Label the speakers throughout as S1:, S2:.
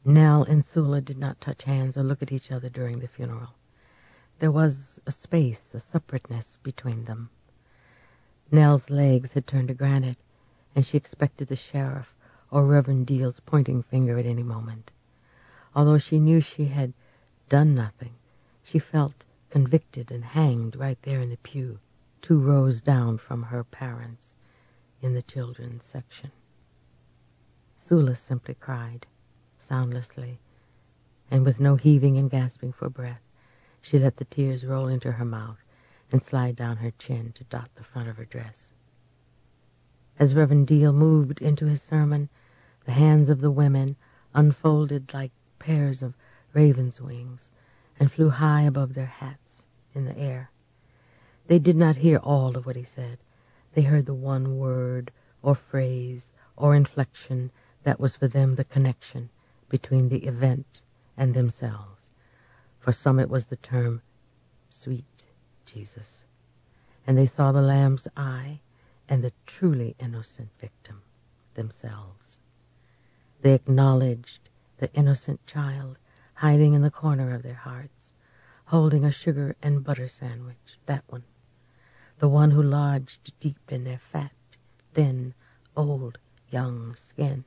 S1: Nell and Sula did not touch hands or look at each other during the funeral. There was a space, a separateness between them. Nell's legs had turned to granite, and she expected the sheriff or Reverend Deal's pointing finger at any moment. Although she knew she had done nothing, she felt convicted and hanged right there in the pew, 2 rows down from her parents in the children's section. Sula simply cried, soundlessly, and with no heaving and gasping for breath, she let the tears roll into her mouth and slide down her chin to dot the front of her dress. As Reverend Deal moved into his sermon, the hands of the women unfolded like pairs of ravens' wings and flew high above their hats in the air. They did not hear all of what he said. They heard the one word or phrase or inflection that was for them the connection between the event and themselves. For some it was the term, sweet Jesus. And they saw the Lamb's eye and the truly innocent victim, themselves. They acknowledged the innocent child hiding in the corner of their hearts, holding a sugar and butter sandwich, that one. The one who lodged deep in their fat, thin, old, young skin,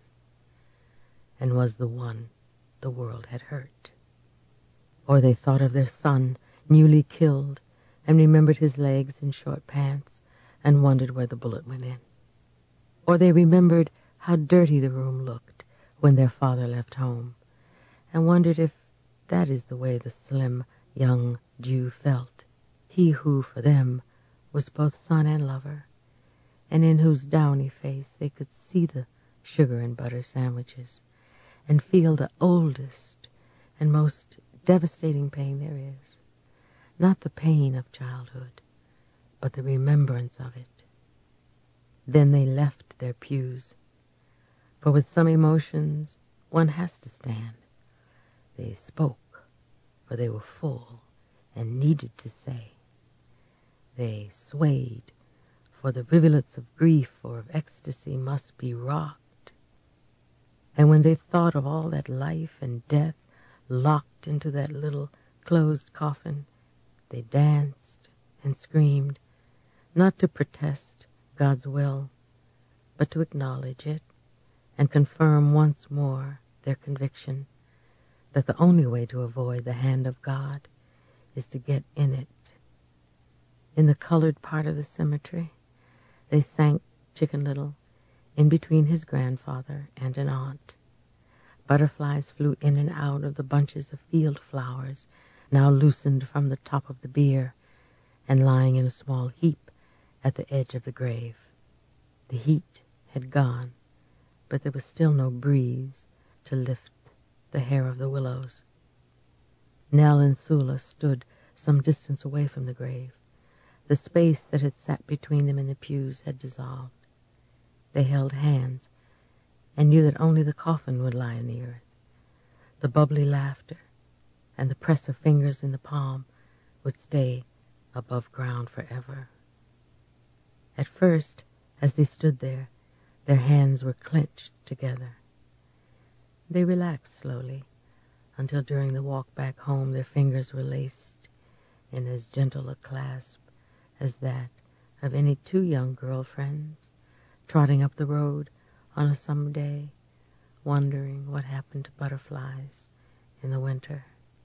S1: and was the one the world had hurt. Or they thought of their son, newly killed, and remembered his legs in short pants, and wondered where the bullet went in. Or they remembered how dirty the room looked when their father left home, and wondered if that is the way the slim, young Jew felt, he who, for them, was both son and lover, and in whose downy face they could see the sugar and butter sandwiches, and feel the oldest and most devastating pain there is. Not the pain of childhood, but the remembrance of it. Then they left their pews, for with some emotions one has to stand. They spoke, for they were full and needed to say. They swayed, for the rivulets of grief or of ecstasy must be rocked. And when they thought of all that life and death locked into that little closed coffin, they danced and screamed, not to protest God's will, but to acknowledge it and confirm once more their conviction that the only way to avoid the hand of God is to get in it. In the colored part of the cemetery, they sank Chicken Little in between his grandfather and an aunt. Butterflies flew in and out of the bunches of field flowers now loosened from the top of the bier and lying in a small heap at the edge of the grave. The heat had gone, but there was still no breeze to lift the hair of the willows. Nell and Sula stood some distance away from the grave. The space that had sat between them in the pews had dissolved. They held hands and knew that only the coffin would lie in the earth. The bubbly laughter and the press of fingers in the palm would stay above ground forever. At first, as they stood there, their hands were clenched together. They relaxed slowly, until during the walk back home their fingers were laced in as gentle a clasp as that of any 2 young girlfriends trotting up the road on a summer day, wondering what happened to butterflies in the winter.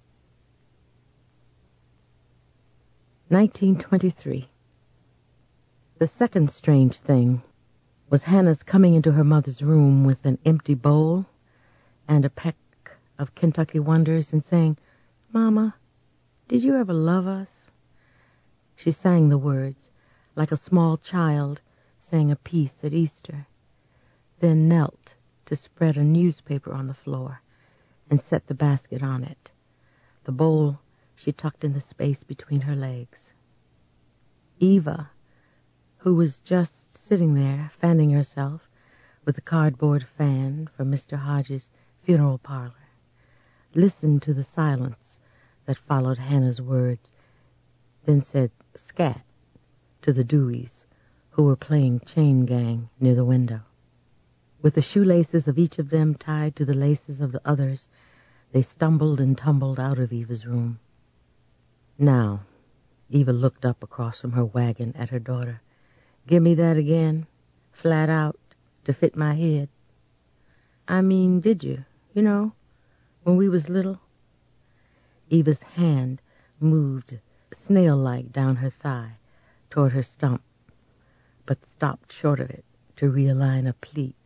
S1: 1923. The second strange thing was Hannah's coming into her mother's room with an empty bowl and a peck of Kentucky Wonders and saying, "Mama, did you ever love us?" She sang the words like a small child sang a piece at Easter, then knelt to spread a newspaper on the floor and set the basket on it. The bowl she tucked in the space between her legs. Eva, who was just sitting there fanning herself with a cardboard fan from Mr. Hodges' funeral parlor, listened to the silence that followed Hannah's words, then said "scat" to the Deweys, who were playing chain gang near the window. With the shoelaces of each of them tied to the laces of the others, they stumbled and tumbled out of Eva's room. Now, Eva looked up across from her wagon at her daughter. Give me that again, flat out, to fit my head. I mean, did you, when we was little? Eva's hand moved snail-like down her thigh toward her stump, but stopped short of it to realign a pleat.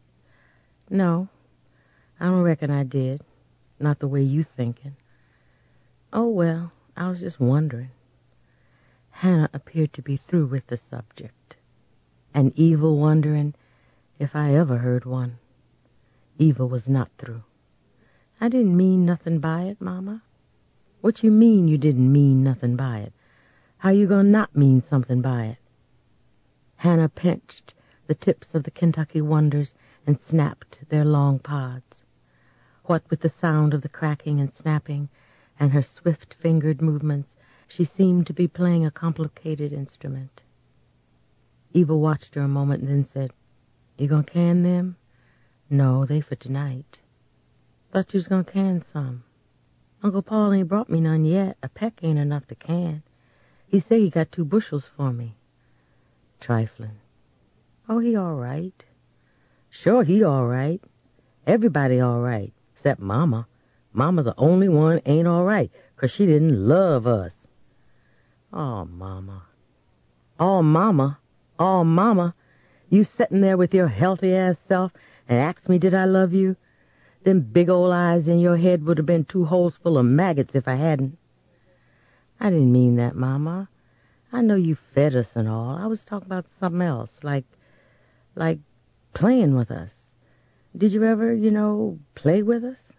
S1: No, I don't reckon I did. Not the way you thinking. Oh, well, I was just wondering. Hannah appeared to be through with the subject. An evil wondering if I ever heard one. Eva was not through. I didn't mean nothing by it, Mama. What you mean you didn't mean nothing by it? How you gonna not mean something by it? Hannah pinched the tips of the Kentucky Wonders and snapped their long pods. What with the sound of the cracking and snapping and her swift-fingered movements, she seemed to be playing a complicated instrument. Eva watched her a moment and then said, You gonna can them? No, they for tonight. Thought you was gonna can some. Uncle Paul ain't brought me none yet. A peck ain't enough to can. He say he got 2 bushels for me. Trifling. Oh, he all right. Sure, he all right. Everybody all right, except Mama. Mama the only one ain't all right, 'cause she didn't love us. Oh, Mama. Oh, Mama. Oh, Mama. You sitting there with your healthy-ass self and ask me did I love you? Them big old eyes in your head would have been 2 holes full of maggots if I hadn't. I didn't mean that, Mama. I know you fed us and all. I was talking about something else, like playing with us. Did you ever, play with us?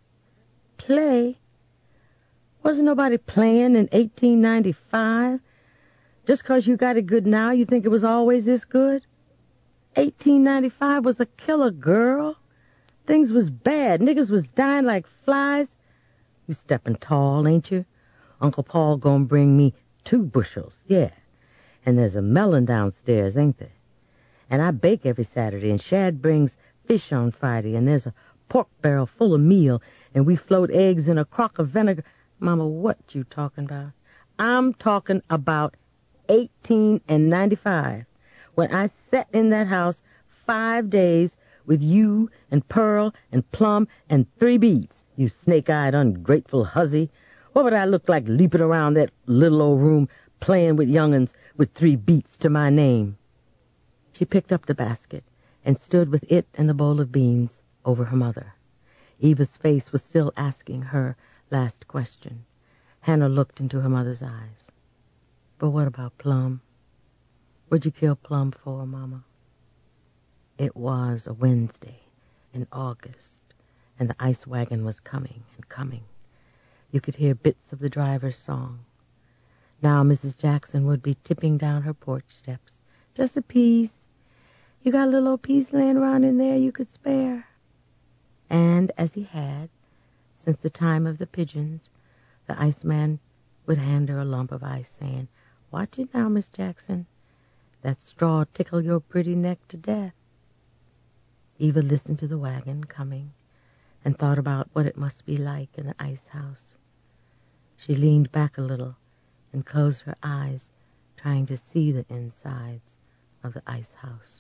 S1: Play? Wasn't nobody playing in 1895? Just 'cause you got it good now, you think it was always this good? 1895 was a killer, girl. Things was bad. Niggas was dying like flies. You stepping tall, ain't you? Uncle Paul gonna bring me 2 bushels, yeah. And there's a melon downstairs, ain't there? And I bake every Saturday, and Shad brings fish on Friday, and there's a pork barrel full of meal, and we float eggs in a crock of vinegar. Mama, what you talking about? I'm talking about 1895, when I sat in that house 5 days with you and Pearl and Plum and 3 beats, you snake-eyed, ungrateful hussy. What would I look like leaping around that little old room playing with young'uns with 3 beats to my name? She picked up the basket and stood with it and the bowl of beans over her mother. Eva's face was still asking her last question. Hannah looked into her mother's eyes. But what about Plum? What'd you kill Plum for, Mama? It was a Wednesday in August, and the ice wagon was coming and coming. You could hear bits of the driver's song. Now Mrs. Jackson would be tipping down her porch steps. Just a piece. You got a little old piece laying around in there you could spare? And as he had, since the time of the pigeons, the iceman would hand her a lump of ice, saying, Watch it now, Miss Jackson. That straw tickle your pretty neck to death. Eva listened to the wagon coming and thought about what it must be like in the ice house. She leaned back a little and closed her eyes, trying to see the insides of the ice house.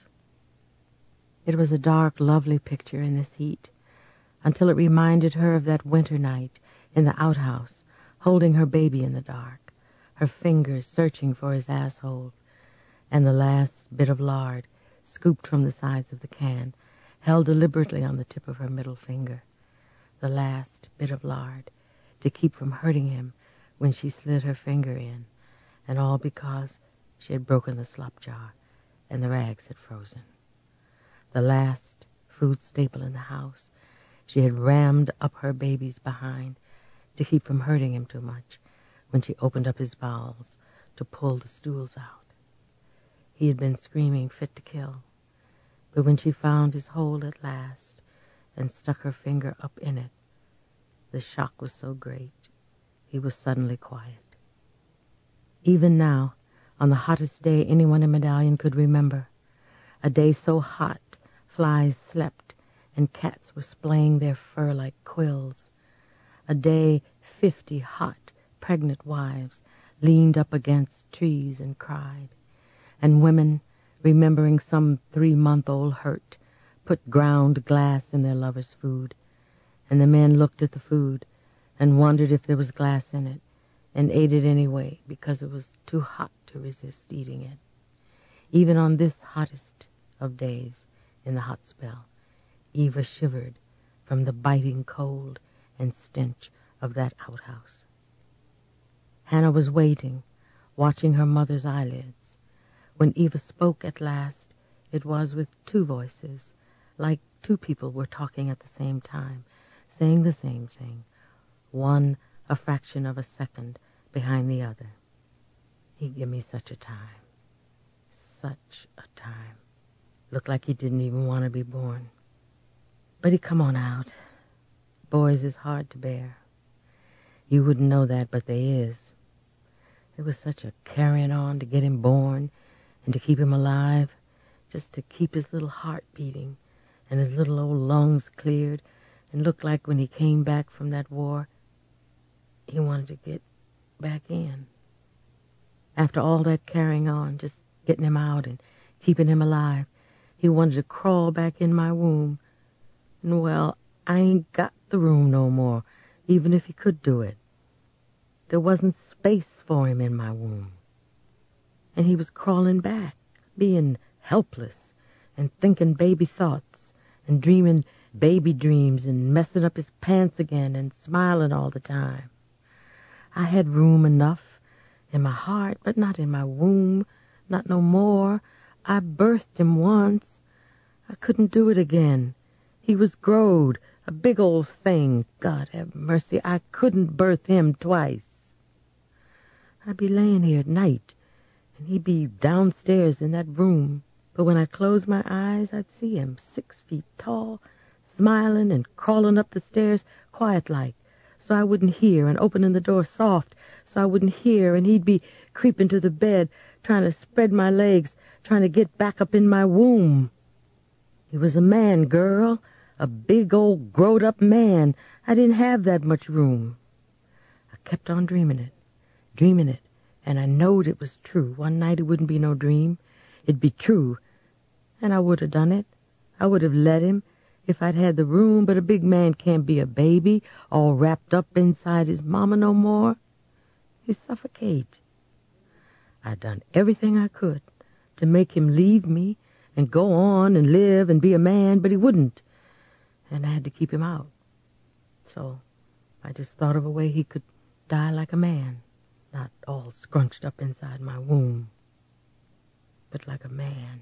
S1: It was a dark, lovely picture in this heat, until it reminded her of that winter night in the outhouse, holding her baby in the dark, her fingers searching for his asshole, and the last bit of lard, scooped from the sides of the can, held deliberately on the tip of her middle finger. The last bit of lard, to keep from hurting him when she slid her finger in, and all because she had broken the slop jar and the rags had frozen. The last food staple in the house she had rammed up her baby's behind to keep from hurting him too much when she opened up his bowels to pull the stools out. He had been screaming fit to kill, but when she found his hole at last and stuck her finger up in it, the shock was so great he was suddenly quiet. Even now, on the hottest day anyone in Medallion could remember, a day so hot Flies slept, and cats were splaying their fur like quills. A day 50 hot, pregnant wives leaned up against trees and cried, and women, remembering some 3-month-old hurt, put ground glass in their lovers' food, and the men looked at the food and wondered if there was glass in it, and ate it anyway because it was too hot to resist eating it. Even on this hottest of days in the hot spell, Eva shivered from the biting cold and stench of that outhouse. Hannah was waiting, watching her mother's eyelids. When Eva spoke at last, it was with 2 voices, like 2 people were talking at the same time, saying the same thing, one a fraction of a second behind the other. He'd give me such a time. Such a time. Looked like he didn't even want to be born. But he'd come on out. Boys is hard to bear. You wouldn't know that, but they is. It was such a carrying on to get him born and to keep him alive, just to keep his little heart beating and his little old lungs cleared, and looked like when he came back from that war, he wanted to get back in. After all that carrying on, just getting him out and keeping him alive, he wanted to crawl back in my womb. And, well, I ain't got the room no more, even if he could do it. There wasn't space for him in my womb. And he was crawling back, being helpless, and thinking baby thoughts, and dreaming baby dreams, and messing up his pants again, and smiling all the time. I had room enough in my heart, but not in my womb, not no more. I birthed him once. I couldn't do it again. He was growed, a big old thing. God have mercy, I couldn't birth him twice. I'd be laying here at night, and he'd be downstairs in that room. But when I closed my eyes, I'd see him 6 feet tall, smiling and crawling up the stairs quiet-like, so I wouldn't hear, and opening the door soft so I wouldn't hear, and he'd be creeping to the bed, trying to spread my legs, trying to get back up in my womb. He was a man, girl, a big old growed-up man. I didn't have that much room. I kept on dreaming it, and I knowed it was true. One night it wouldn't be no dream. It'd be true, and I would have done it. I would have let him if I'd had the room, but a big man can't be a baby all wrapped up inside his mama no more. He'd suffocate. I'd done everything I could to make him leave me and go on and live and be a man, but he wouldn't, and I had to keep him out. So I just thought of a way he could die like a man, not all scrunched up inside my womb, but like a man.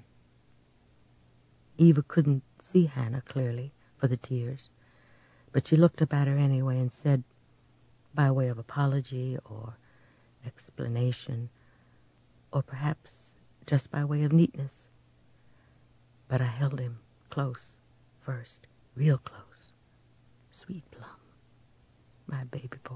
S1: Eva couldn't see Hannah clearly for the tears, but she looked up at her anyway and said, by way of apology or explanation, or perhaps just by way of neatness. But I held him close first, real close. Sweet Plum, my baby boy.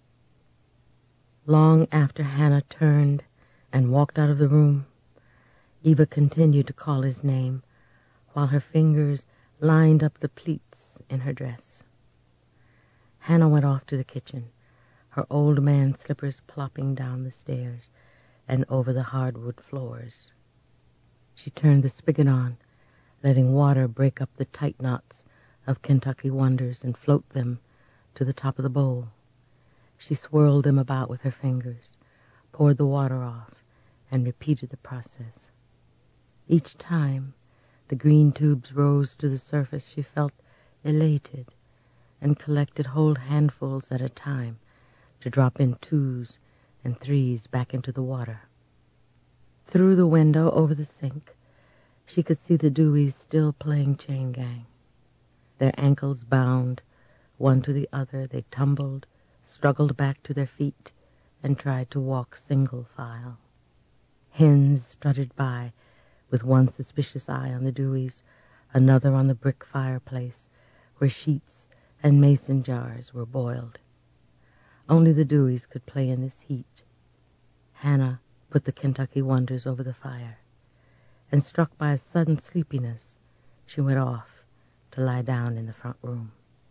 S1: Long after Hannah turned and walked out of the room, Eva continued to call his name while her fingers lined up the pleats in her dress. Hannah went off to the kitchen, her old man slippers plopping down the stairs and over the hardwood floors. She turned the spigot on, letting water break up the tight knots of Kentucky Wonders and float them to the top of the bowl. She swirled them about with her fingers, poured the water off, and repeated the process. Each time the green tubes rose to the surface, she felt elated and collected whole handfuls at a time to drop in 2s and 3s back into the water. Through the window over the sink, she could see the Deweys still playing chain gang. Their ankles bound, one to the other, they tumbled, struggled back to their feet, and tried to walk single file. Hens strutted by, with one suspicious eye on the Deweys, another on the brick fireplace, where sheets and mason jars were boiled. Only the Deweys could play in this heat. Hannah put the Kentucky Wonders over the fire, and struck by a sudden sleepiness, She went off to lie down in the front room.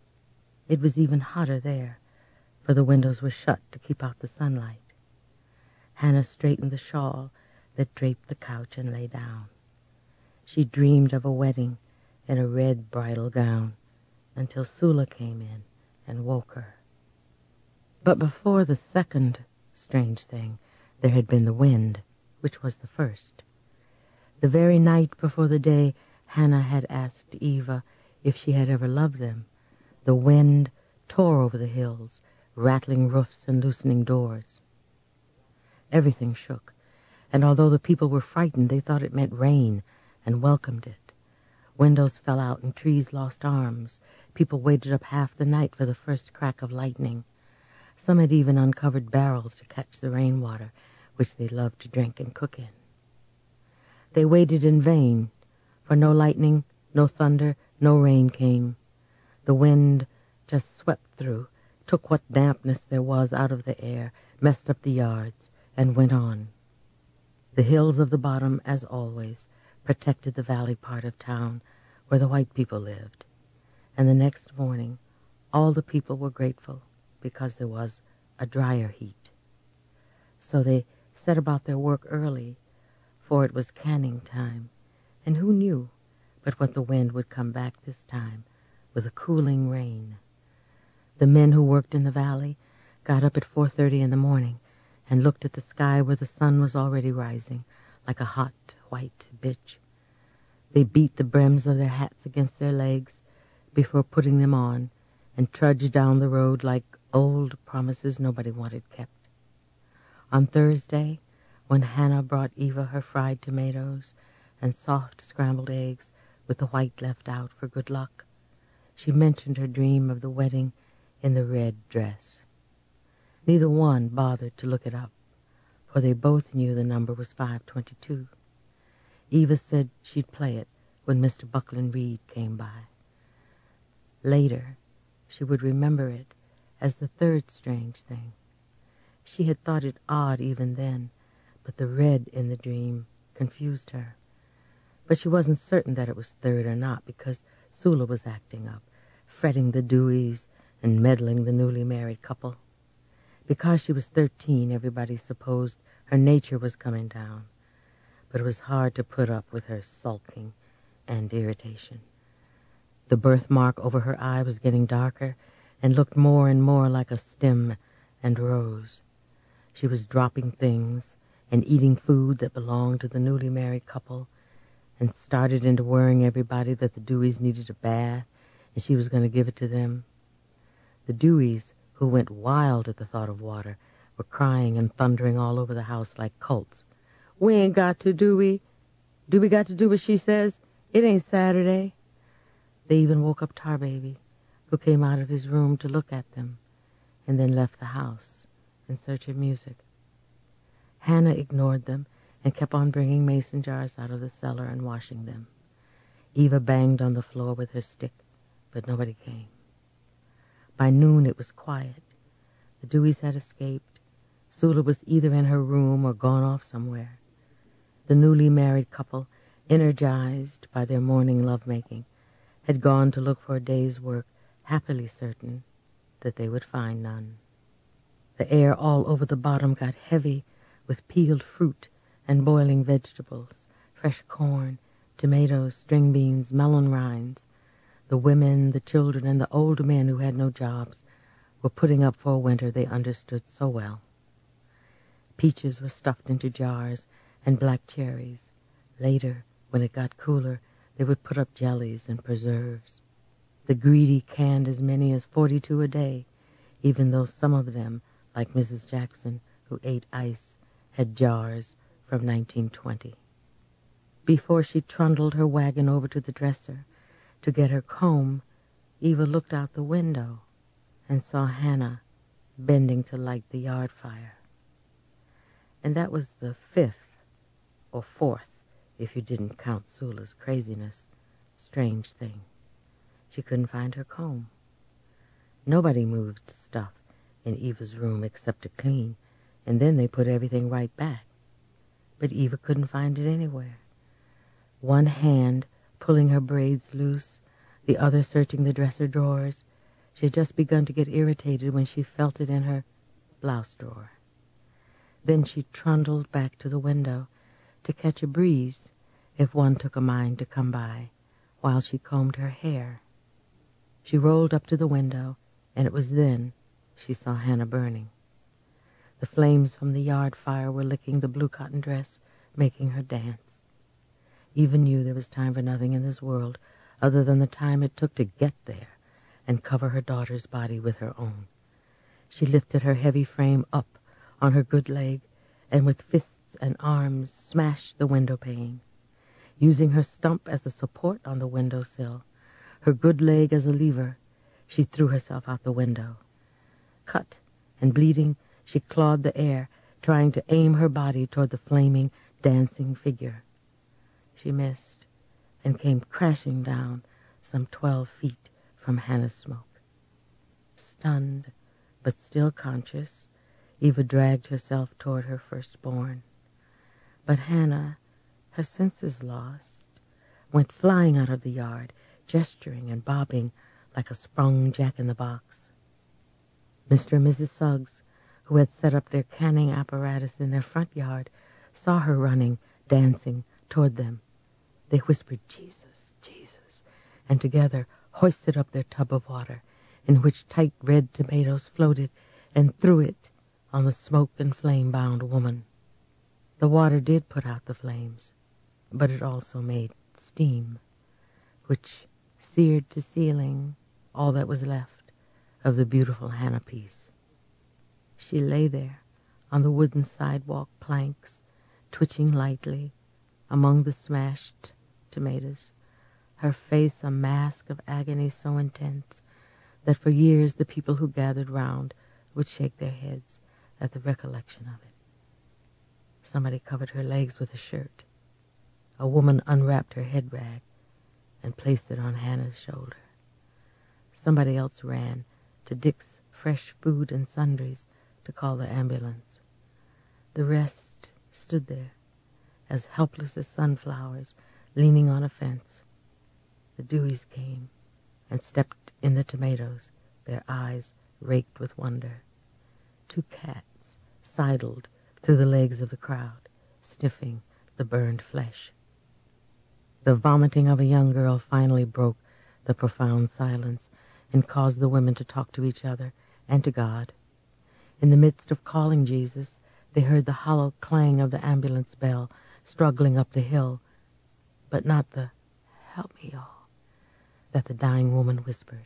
S1: It was even hotter there, for the windows were shut to keep out the sunlight. Hannah straightened the shawl that draped the couch and lay down. She dreamed of a wedding in a red bridal gown until Sula came in and woke her. But before the second strange thing, there had been the wind, which was the first. The very night before the day Hannah had asked Eva if she had ever loved them, the wind tore over the hills, rattling roofs and loosening doors. Everything shook, and although the people were frightened, they thought it meant rain and welcomed it. Windows fell out and trees lost arms. People waited up half the night for the first crack of lightning. Some had even uncovered barrels to catch the rainwater, which they loved to drink and cook in. They waited in vain, for no lightning, no thunder, no rain came. The wind just swept through, took what dampness there was out of the air, messed up the yards, and went on. The hills of the bottom, as always, protected the valley part of town where the white people lived. And the next morning, all the people were grateful because there was a drier heat. So they set about their work early, for it was canning time, and who knew but what the wind would come back this time with a cooling rain. The men who worked in the valley got up at 4:30 in the morning and looked at the sky where the sun was already rising like a hot white bitch. They beat the brims of their hats against their legs before putting them on and trudged down the road like old promises nobody wanted kept. On Thursday, when Hannah brought Eva her fried tomatoes and soft scrambled eggs with the white left out for good luck, she mentioned her dream of the wedding in the red dress. Neither one bothered to look it up, for they both knew the number was 522. Eva said she'd play it when Mr. Buckland Reed came by. Later, she would remember it as the third strange thing. She had thought it odd even then, but the red in the dream confused her. But she wasn't certain that it was third or not, because Sula was acting up, fretting the Deweys and meddling the newly married couple. Because she was 13, everybody supposed her nature was coming down, but it was hard to put up with her sulking and irritation. The birthmark over her eye was getting darker and looked more and more like a stem and rose. She was dropping things and eating food that belonged to the newly married couple, and started into worrying everybody that the Deweys needed a bath, and she was going to give it to them. The Deweys, who went wild at the thought of water, were crying and thundering all over the house like colts. "We ain't got to, do we? Do we got to do what she says? It ain't Saturday." They even woke up Tarbaby, who came out of his room to look at them, and then left the house in search of music. Hannah ignored them and kept on bringing mason jars out of the cellar and washing them. Eva banged on the floor with her stick, but nobody came. By noon it was quiet. The Deweys had escaped. Sula was either in her room or gone off somewhere. The newly married couple, energized by their morning lovemaking, had gone to look for a day's work, happily certain that they would find none. The air all over the bottom got heavy with peeled fruit and boiling vegetables, fresh corn, tomatoes, string beans, melon rinds. The women, the children, and the old men who had no jobs were putting up for a winter they understood so well. Peaches were stuffed into jars and black cherries. Later, when it got cooler, they would put up jellies and preserves. The greedy canned as many as 42 a day, even though some of them, like Mrs. Jackson, who ate ice, had jars from 1920. Before she trundled her wagon over to the dresser to get her comb, Eva looked out the window and saw Hannah bending to light the yard fire. And that was the 5th, or 4th, if you didn't count Sula's craziness, strange thing. She couldn't find her comb. Nobody moved stuff in Eva's room except to clean, and then they put everything right back. But Eva couldn't find it anywhere. One hand pulling her braids loose, the other searching the dresser drawers. She had just begun to get irritated when she felt it in her blouse drawer. Then she trundled back to the window to catch a breeze if one took a mind to come by while she combed her hair. She rolled up to the window, and it was then she saw Hannah burning. The flames from the yard fire were licking the blue cotton dress, making her dance. Eva knew there was time for nothing in this world other than the time it took to get there and cover her daughter's body with her own. She lifted her heavy frame up on her good leg and with fists and arms smashed the window pane. Using her stump as a support on the window sill, her good leg as a lever, she threw herself out the window. Cut and bleeding, she clawed the air, trying to aim her body toward the flaming, dancing figure. She missed and came crashing down some 12 feet from Hannah's smoke. Stunned, but still conscious, Eva dragged herself toward her firstborn. But Hannah, her senses lost, went flying out of the yard, gesturing and bobbing like a sprung jack-in-the-box. Mr. and Mrs. Suggs, who had set up their canning apparatus in their front yard, saw her running, dancing, toward them. They whispered, "Jesus, Jesus," and together hoisted up their tub of water, in which tight red tomatoes floated, and threw it on the smoke and flame-bound woman. The water did put out the flames, but it also made steam, which seared to ceiling all that was left of the beautiful Hannah piece. She lay there on the wooden sidewalk planks, twitching lightly among the smashed tomatoes, her face a mask of agony so intense that for years the people who gathered round would shake their heads at the recollection of it. Somebody covered her legs with a shirt. A woman unwrapped her head rag and placed it on Hannah's shoulder. Somebody else ran to Dick's fresh food and sundries to call the ambulance. The rest stood there, as helpless as sunflowers, leaning on a fence. The Deweys came and stepped in the tomatoes, their eyes raked with wonder. 2 cats sidled through the legs of the crowd, sniffing the burned flesh. The vomiting of a young girl finally broke the profound silence and caused the women to talk to each other and to God. In the midst of calling Jesus, they heard the hollow clang of the ambulance bell struggling up the hill, but not the "Help me, y'all," that the dying woman whispered.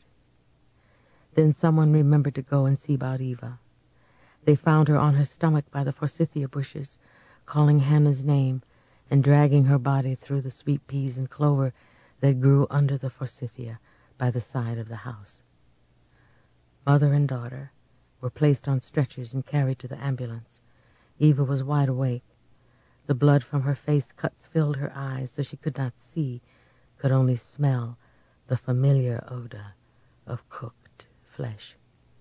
S1: Then someone remembered to go and see about Eva. They found her on her stomach by the forsythia bushes, calling Hannah's name and dragging her body through the sweet peas and clover that grew under the forsythia by the side of the house. Mother and daughter were placed on stretchers and carried to the ambulance. Eva was wide awake. The blood from her face cuts filled her eyes, so she could not see, could only smell the familiar odor of cooked flesh.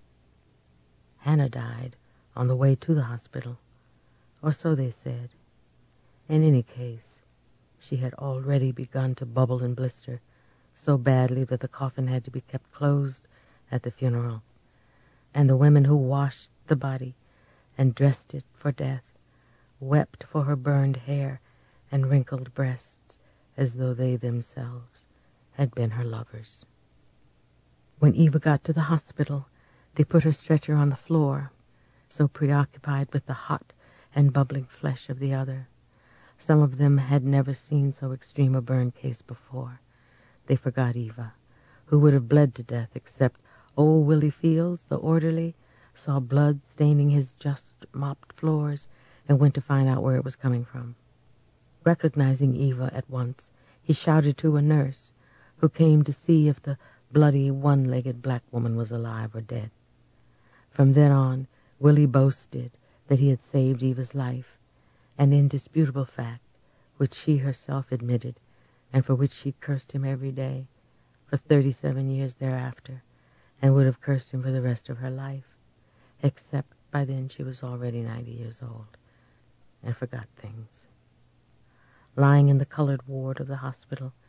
S1: Hannah died on the way to the hospital, or so they said. In any case, she had already begun to bubble and blister so badly that the coffin had to be kept closed at the funeral, and the women who washed the body and dressed it for death wept for her burned hair and wrinkled breasts as though they themselves had been her lovers. When Eva got to the hospital, they put her stretcher on the floor, so preoccupied with the hot and bubbling flesh of the other. Some of them had never seen so extreme a burn case before. They forgot Eva, who would have bled to death, except old Willie Fields, the orderly, saw blood staining his just mopped floors and went to find out where it was coming from. Recognizing Eva at once, he shouted to a nurse, who came to see if the bloody, one-legged black woman was alive or dead. From then on, Willie boasted that he had saved Eva's life, an indisputable fact which she herself admitted and for which she cursed him every day for 37 years thereafter, and would have cursed him for the rest of her life, except by then she was already 90 years old and forgot things. Lying in the colored ward of the hospital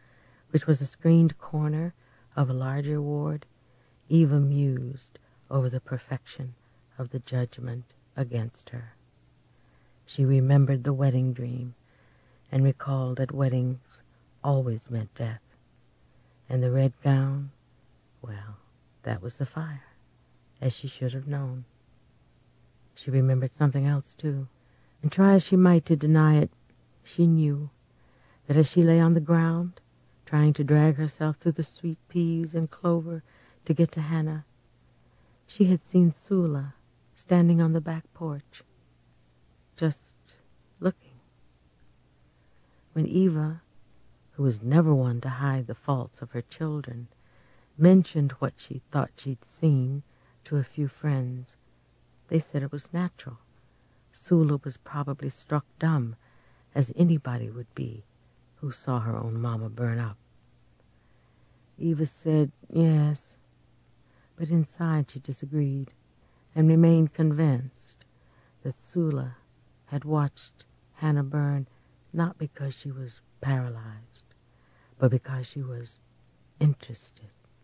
S1: which was a screened corner of a larger ward, Eva mused over the perfection of the judgment against her. She remembered the wedding dream and recalled that weddings always meant death. And the red gown, well, that was the fire, as she should have known. She remembered something else, too, and try as she might to deny it, she knew that as she lay on the ground, trying to drag herself through the sweet peas and clover to get to Hannah, she had seen Sula standing on the back porch, just looking. When Eva, who was never one to hide the faults of her children, mentioned what she thought she'd seen to a few friends, they said it was natural. Sula was probably struck dumb, as anybody would be who saw her own mama burn up. Eva said yes, but inside she disagreed and remained convinced that Sula had watched Hannah burn not because she was paralyzed, but because she was interested.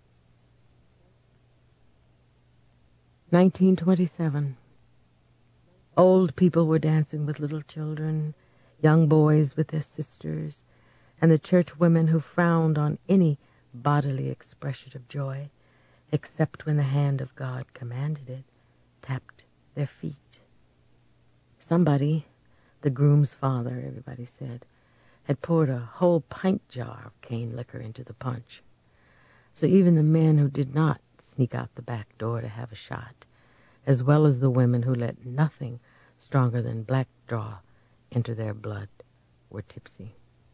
S1: 1927. Old people were dancing with little children, young boys with their sisters, and the church women who frowned on any bodily expression of joy, except when the hand of God commanded it, tapped their feet. Somebody, the groom's father, everybody said, had poured a whole pint jar of cane liquor into the punch. So even the men who did not sneak out the back door to have a shot, as well as the women who let nothing stronger than black draw enter their blood, were tipsy.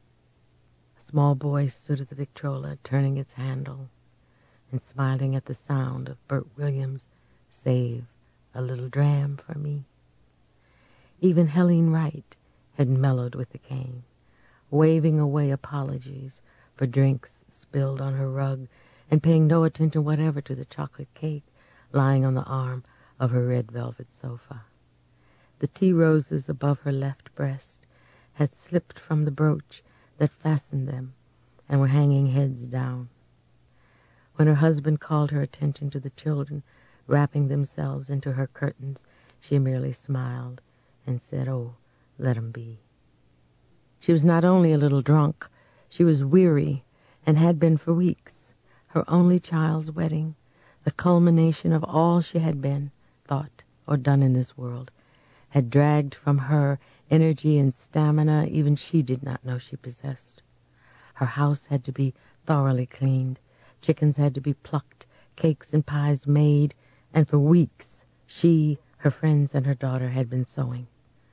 S1: A small boy stood at the Victrola, turning its handle and smiling at the sound of Bert Williams' "Save a Little Dram for Me." Even Helene Wright had mellowed with the cane, waving away apologies for drinks spilled on her rug and paying no attention whatever to the chocolate cake lying on the arm of her red velvet sofa. The tea roses above her left breast had slipped from the brooch that fastened them and were hanging heads down. When her husband called her attention to the children wrapping themselves into her curtains, she merely smiled and said, "Oh, let 'em be." She was not only a little drunk, she was weary and had been for weeks. Her only child's wedding, the culmination of all she had been, thought, or done in this world, had dragged from her energy and stamina even she did not know she possessed. Her house had to be thoroughly cleaned, chickens had to be plucked, cakes and pies made, and for weeks she, her friends, and her daughter had been sewing.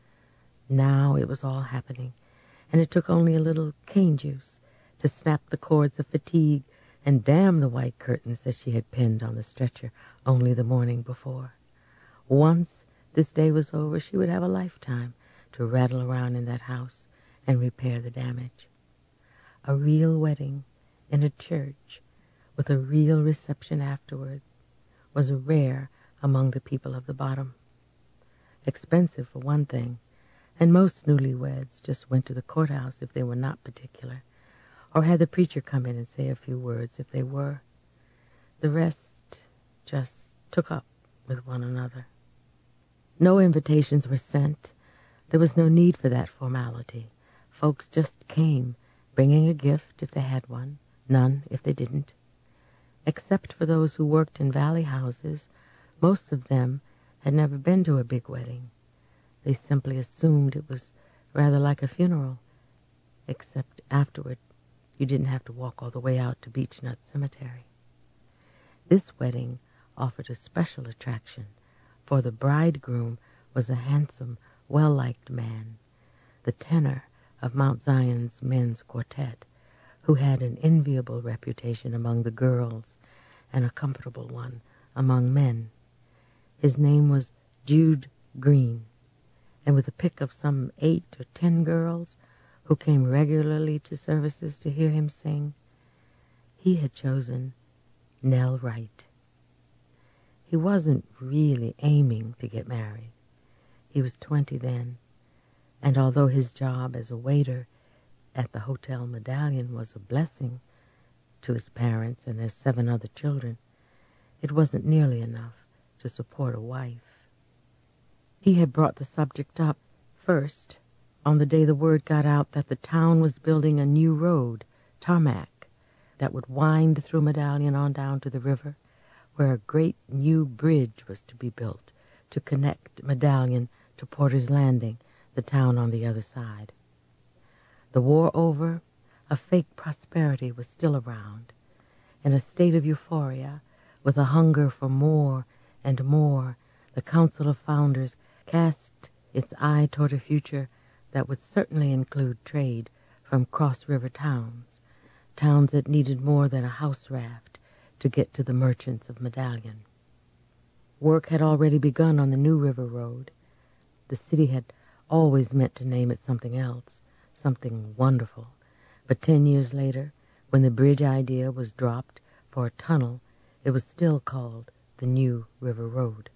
S1: Now it was all happening, and it took only a little cane juice to snap the cords of fatigue and damn the white curtains that she had pinned on the stretcher only the morning before. Once this day was over, she would have a lifetime to rattle around in that house and repair the damage. A real wedding in a church with a real reception afterwards was rare among the people of the bottom. Expensive for one thing, and most newlyweds just went to the courthouse if they were not particular, or had the preacher come in and say a few words if they were. The rest just took up with one another. No invitations were sent. There was no need for that formality. Folks just came, bringing a gift if they had one, none if they didn't. Except for those who worked in valley houses, most of them had never been to a big wedding. They simply assumed it was rather like a funeral, except afterward you didn't have to walk all the way out to Beechnut Cemetery. This wedding offered a special attraction, for the bridegroom was a handsome, well-liked man, the tenor of Mount Zion's men's quartet, who had an enviable reputation among the girls and a comfortable one among men. His name was Jude Green, and with a pick of some 8 or 10 girls who came regularly to services to hear him sing, he had chosen Nell Wright. He wasn't really aiming to get married. He was 20 then, and although his job as a waiter at the Hotel Medallion was a blessing, to his parents and their 7 other children, it wasn't nearly enough to support a wife. He had brought the subject up first on the day the word got out that the town was building a new road, tarmac, that would wind through Medallion on down to the river, where a great new bridge was to be built to connect Medallion to Porter's Landing, the town on the other side. The war over, a fake prosperity was still around. In a state of euphoria, with a hunger for more and more, the Council of Founders cast its eye toward a future that would certainly include trade from cross-river towns, towns that needed more than a house raft to get to the merchants of Medallion. Work had already begun on the new river road. The city had always meant to name it something else, something wonderful, but 10 years later, when the bridge idea was dropped for a tunnel, it was still called the New River Road.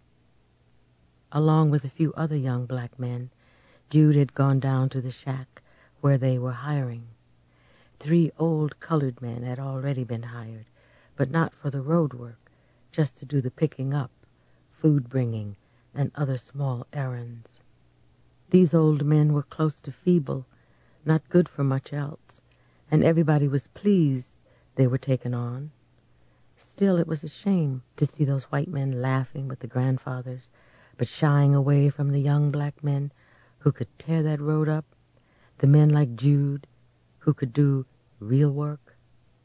S1: Along with a few other young black men, Jude had gone down to the shack where they were hiring. 3 old colored men had already been hired, but not for the road work, just to do the picking up, food bringing, and other small errands. These old men were close to feeble, not good for much else, and everybody was pleased they were taken on. Still, it was a shame to see those white men laughing with the grandfathers, but shying away from the young black men who could tear that road up, the men like Jude, who could do real work.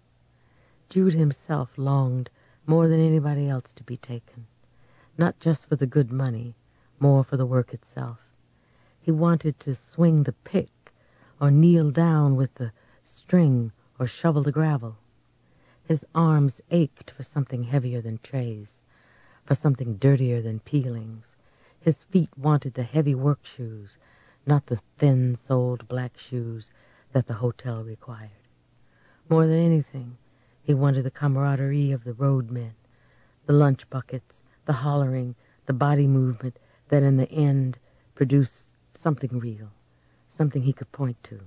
S1: Jude himself longed more than anybody else to be taken, not just for the good money, more for the work itself. He wanted to swing the pick or kneel down with the string or shovel the gravel. His arms ached for something heavier than trays, for something dirtier than peelings. His feet wanted the heavy work shoes, not the thin-soled black shoes that the hotel required. More than anything, he wanted the camaraderie of the roadmen, the lunch buckets, the hollering, the body movement that in the end produced something real, something he could point to.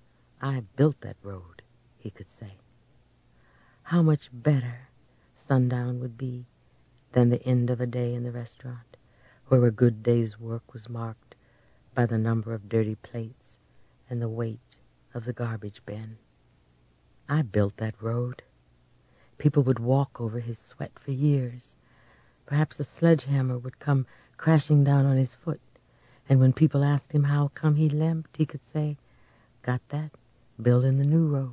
S1: I built that road, he could say. How much better sundown would be than the end of a day in the restaurant, where a good day's work was marked by the number of dirty plates and the weight of the garbage bin. I built that road. People would walk over his sweat for years. Perhaps a sledgehammer would come crashing down on his foot, and when people asked him how come he limped, he could say, "Got that? Building the new road."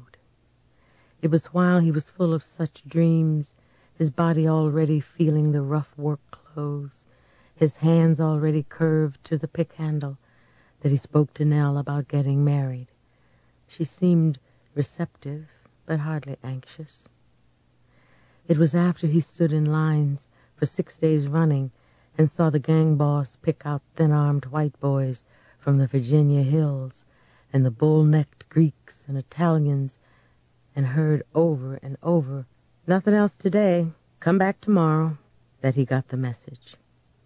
S1: It was while he was full of such dreams, his body already feeling the rough work clothes, his hands already curved to the pick handle, that he spoke to Nell about getting married. She seemed receptive, but hardly anxious. It was after he stood in lines for 6 days running and saw the gang boss pick out thin-armed white boys from the Virginia hills and the bull-necked Greeks and Italians, and heard over and over, "Nothing else today. Come back tomorrow," that he got the message.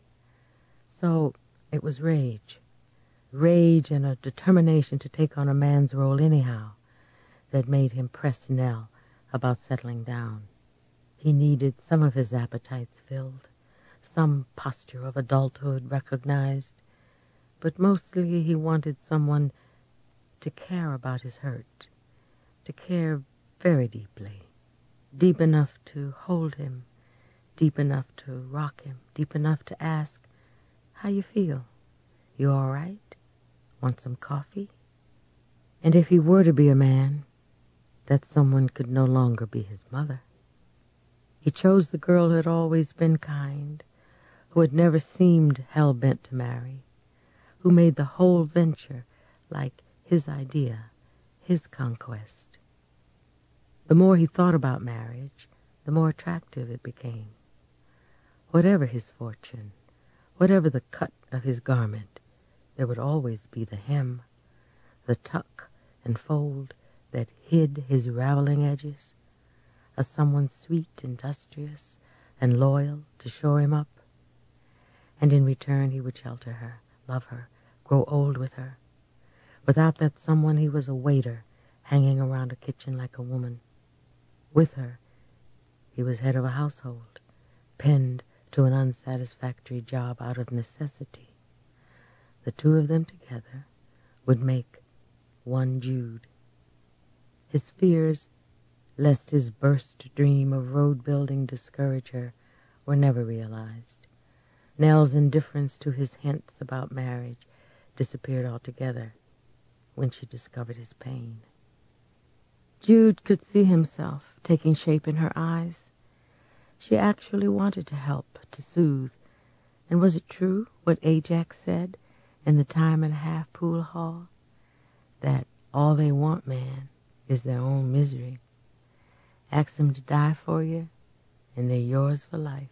S1: So it was rage and a determination to take on a man's role anyhow, that made him press Nell about settling down. He needed some of his appetites filled, some posture of adulthood recognized, but mostly he wanted someone to care about his hurt, to care very deeply, deep enough to hold him, deep enough to rock him, deep enough to ask, "How you feel? You all right? Want some coffee?" And if he were to be a man, that someone could no longer be his mother. He chose the girl who had always been kind, who had never seemed hell-bent to marry, who made the whole venture like his idea, his conquest. The more he thought about marriage, the more attractive it became. Whatever his fortune, whatever the cut of his garment, there would always be the hem, the tuck and fold that hid his raveling edges, a someone sweet, industrious, and loyal to shore him up. And in return he would shelter her, love her, grow old with her. Without that someone he was a waiter, hanging around a kitchen like a woman. With her, he was head of a household, pinned to an unsatisfactory job out of necessity. The two of them together would make one Jude. His fears, lest his burst dream of road building discourage her, were never realized. Nell's indifference to his hints about marriage disappeared altogether when she discovered his pain. Jude could see himself taking shape in her eyes. She actually wanted to help, to soothe. And was it true what Ajax said in the time-and-a-half pool hall? That all they want, man, is their own misery. Ask them to die for you, and they're yours for life.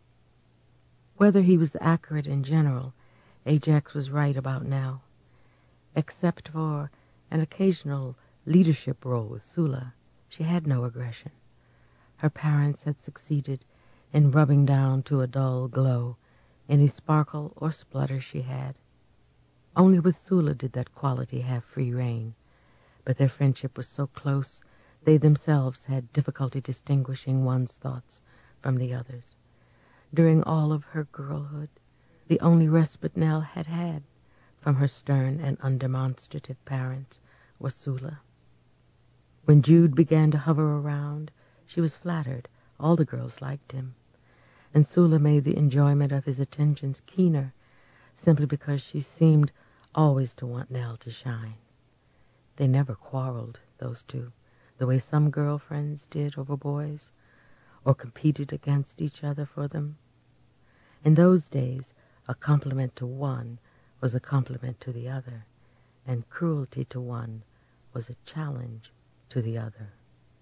S1: Whether he was accurate in general, Ajax was right about Nell. Except for an occasional leadership role with Sula, she had no aggression. Her parents had succeeded in rubbing down to a dull glow any sparkle or splutter she had. Only with Sula did that quality have free rein, but their friendship was so close they themselves had difficulty distinguishing one's thoughts from the other's. During all of her girlhood, the only respite Nell had had from her stern and undemonstrative parents was Sula. When Jude began to hover around, she was flattered. All the girls liked him. And Sula made the enjoyment of his attentions keener, simply because she seemed always to want Nell to shine. They never quarreled, those two, the way some girlfriends did over boys, or competed against each other for them. In those days, a compliment to one was a compliment to the other, and cruelty to one was a challenge to the other.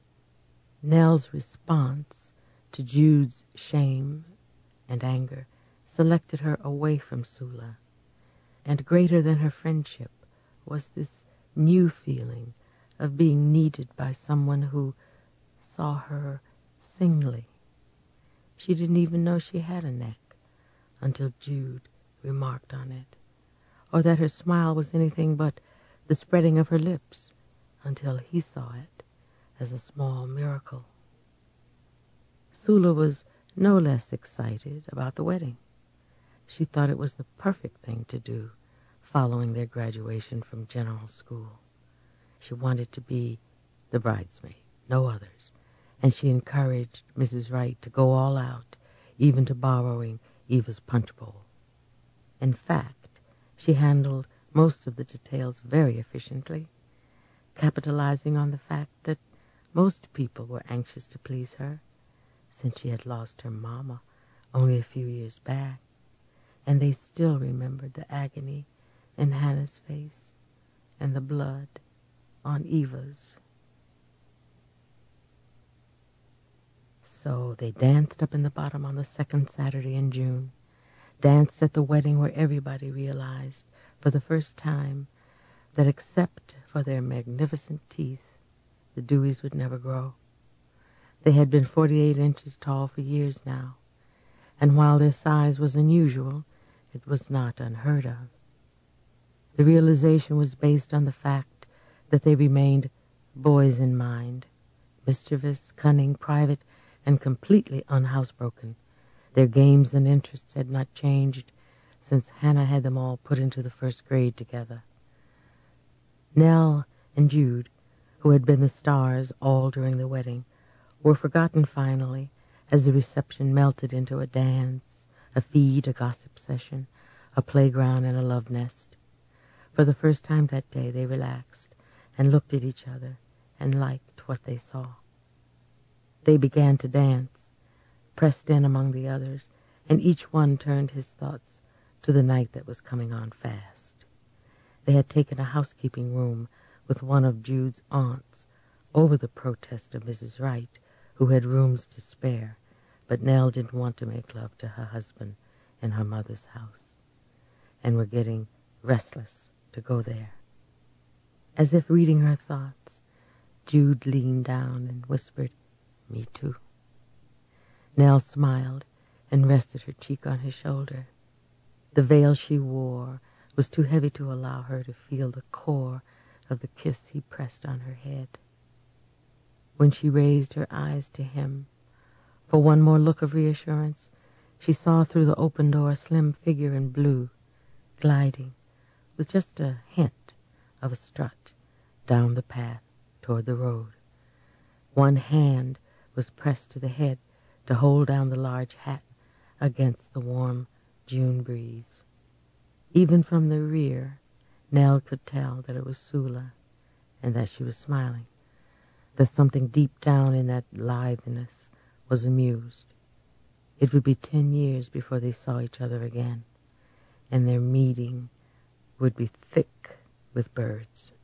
S1: Nell's response to Jude's shame and anger selected her away from Sula, and greater than her friendship was this new feeling of being needed by someone who saw her singly. She didn't even know she had a neck until Jude remarked on it, or that her smile was anything but the spreading of her lips until he saw it as a small miracle. Sula was no less excited about the wedding. She thought it was the perfect thing to do following their graduation from general school. She wanted to be the bridesmaid, no others, and she encouraged Mrs. Wright to go all out, even to borrowing Eva's punch bowl. In fact, she handled most of the details very efficiently, capitalizing on the fact that most people were anxious to please her, since she had lost her mama only a few years back, and they still remembered the agony in Hannah's face and the blood on Eva's. So they danced up in the bottom on the second Saturday in June, danced at the wedding where everybody realized for the first time that except for their magnificent teeth, the Deweys would never grow. They had been 48 inches tall for years now, and while their size was unusual, it was not unheard of. The realization was based on the fact that they remained boys in mind, mischievous, cunning, private, and completely unhousebroken. Their games and interests had not changed since Hannah had them all put into the first grade together. Nell and Jude, who had been the stars all during the wedding, were forgotten finally as the reception melted into a dance, a feed, a gossip session, a playground, and a love nest. For the first time that day they relaxed and looked at each other and liked what they saw. They began to dance, pressed in among the others, and each one turned his thoughts to the night that was coming on fast. They had taken a housekeeping room with one of Jude's aunts over the protest of Mrs. Wright, who had rooms to spare, but Nell didn't want to make love to her husband in her mother's house, and were getting restless to go there. As if reading her thoughts, Jude leaned down and whispered, "Me too." Nell smiled and rested her cheek on his shoulder. The veil she wore was too heavy to allow her to feel the core of the kiss he pressed on her head. when she raised her eyes to him for one more look of reassurance, she saw through the open door a slim figure in blue, gliding, with just a hint of a strut, down the path toward the road. One hand was pressed to the head to hold down the large hat against the warm June breeze. Even from the rear, Nell could tell that it was Sula, and that she was smiling, that something deep down in that litheness was amused. It would be 10 years before they saw each other again, and their meeting would be thick with birds.